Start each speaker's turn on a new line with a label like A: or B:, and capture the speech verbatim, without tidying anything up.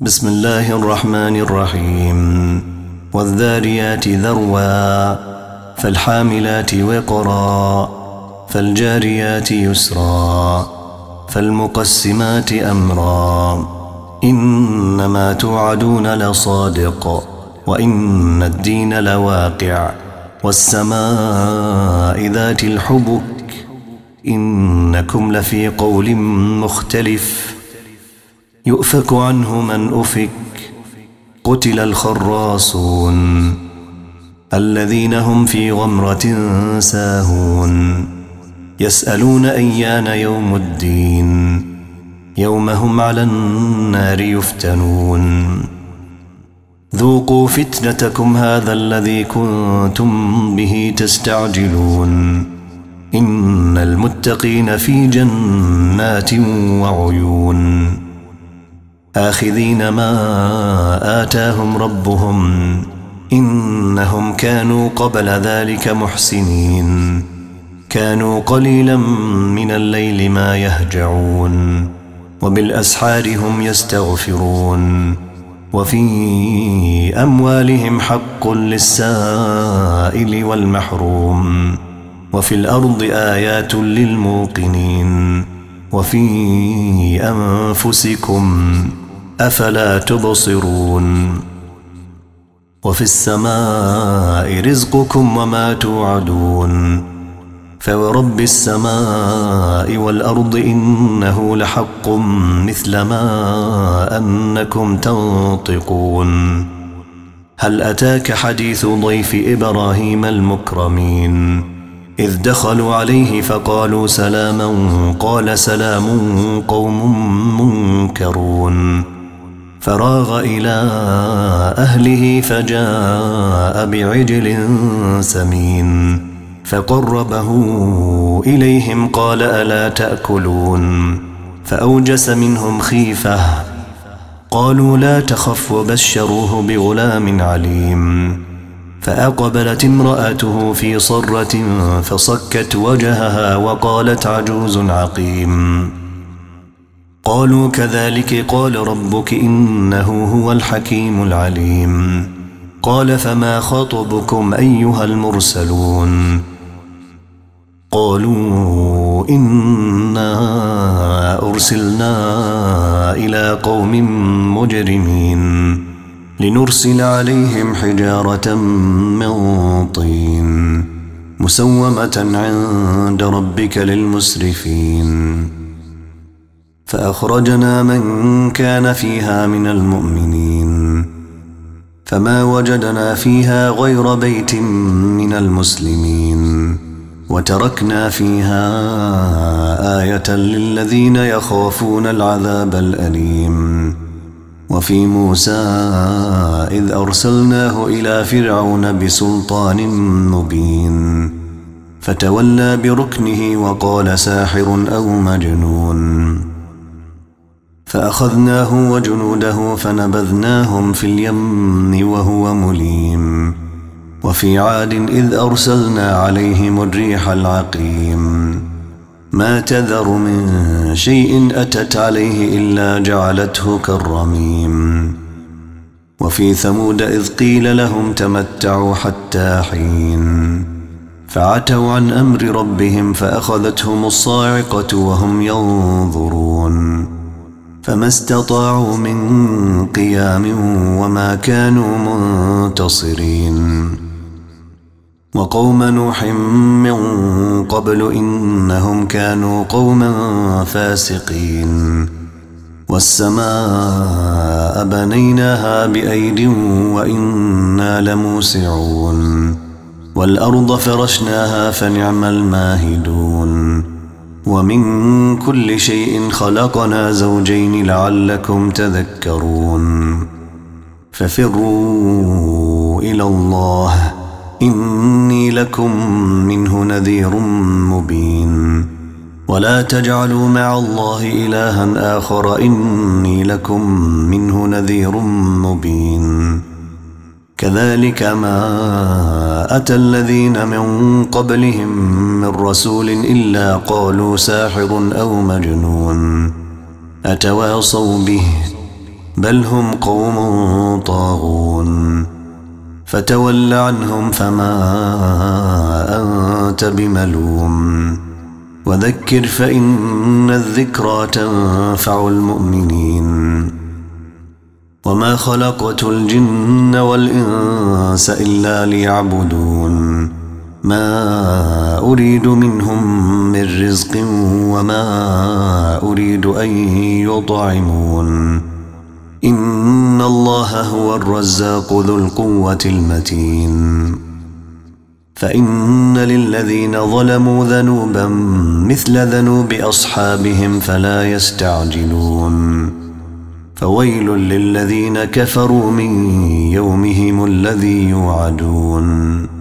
A: بسم الله الرحمن الرحيم والذاريات ذروا فالحاملات وقرا فالجاريات يسرا فالمقسمات أمرا إنما توعدون لصادق وإن الدين لواقع والسماء ذات الحبك إنكم لفي قول مختلف يؤفك عنه من أفك قتل الخراصون الذين هم في غمرة ساهون يسألون أيان يوم الدين يوم هم على النار يفتنون ذوقوا فتنتكم هذا الذي كنتم به تستعجلون إن المتقين في جنات وعيون آخذين ما آتاهم ربهم إنهم كانوا قبل ذلك محسنين كانوا قليلا من الليل ما يهجعون وبالأسحار هم يستغفرون وفي أموالهم حق للسائل والمحروم وفي الأرض آيات للموقنين وفي أنفسكم أفلا تبصرون وفي السماء رزقكم وما توعدون فورب السماء والأرض إنه لحق مثل ما أنكم تنطقون هل أتاك حديث ضيف إبراهيم المكرمين إذ دخلوا عليه فقالوا سلاما قال سلام قوم منكرون فراغ إلى أهله فجاء بعجل سمين فقربه إليهم قال ألا تأكلون فأوجس منهم خيفة قالوا لا تخف وبشروه بغلام عليم فأقبلت امرأته في صرة فصكت وجهها وقالت عجوز عقيم قالوا كذلك قال ربك إنه هو الحكيم العليم قال فما خطبكم أيها المرسلون قالوا إنا أرسلنا إلى قوم مجرمين لنرسل عليهم حجارة من طين مسومة عند ربك للمسرفين فأخرجنا من كان فيها من المؤمنين فما وجدنا فيها غير بيت من المسلمين وتركنا فيها آية للذين يخافون العذاب الأليم وفي موسى إذ أرسلناه إلى فرعون بسلطان مبين فتولى بركنه وقال ساحر أو مجنون فأخذناه وجنوده فنبذناهم في اليم وهو مليم وفي عاد إذ أرسلنا عليهم الريح العقيم ما تذر من شيء أتت عليه إلا جعلته كالرميم وفي ثمود إذ قيل لهم تمتعوا حتى حين فعتوا عن أمر ربهم فأخذتهم الصاعقة وهم ينظرون فما استطاعوا من قيام وما كانوا منتصرين وقوم نوح من قبل إنهم كانوا قوما فاسقين والسماء بنيناها بأيد وإنا لموسعون والأرض فرشناها فنعم الماهدون ومن كل شيء خلقنا زوجين لعلكم تذكرون ففروا إلى الله إني لكم منه نذير مبين ولا تجعلوا مع الله إلها آخر إني لكم منه نذير مبين كذلك ما أتى الذين من قبلهم من رسول إلا قالوا ساحر أو مجنون أتواصوا به بل هم قوم طاغون فتول عنهم فما أنت بملوم وذكر فإن الذكرى تنفع المؤمنين وما خلقت الجن والإنس إلا ليعبدون ما أريد منهم من رزق وما أريد أن يطعمون إن الله هو الرزاق ذو القوة المتين فإن للذين ظلموا ذنوبا مثل ذنوب أصحابهم فلا يستعجلون فويل للذين كفروا من يومهم الذي يوعدون